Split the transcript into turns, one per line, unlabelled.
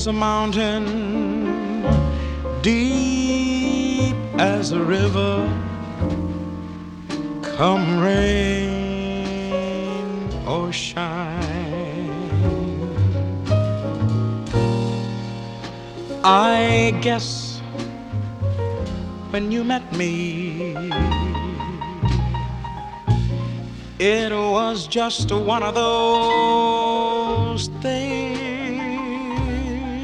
a mountain deep as a river. Come rain or shine, I guess when you met me, it was just one of those things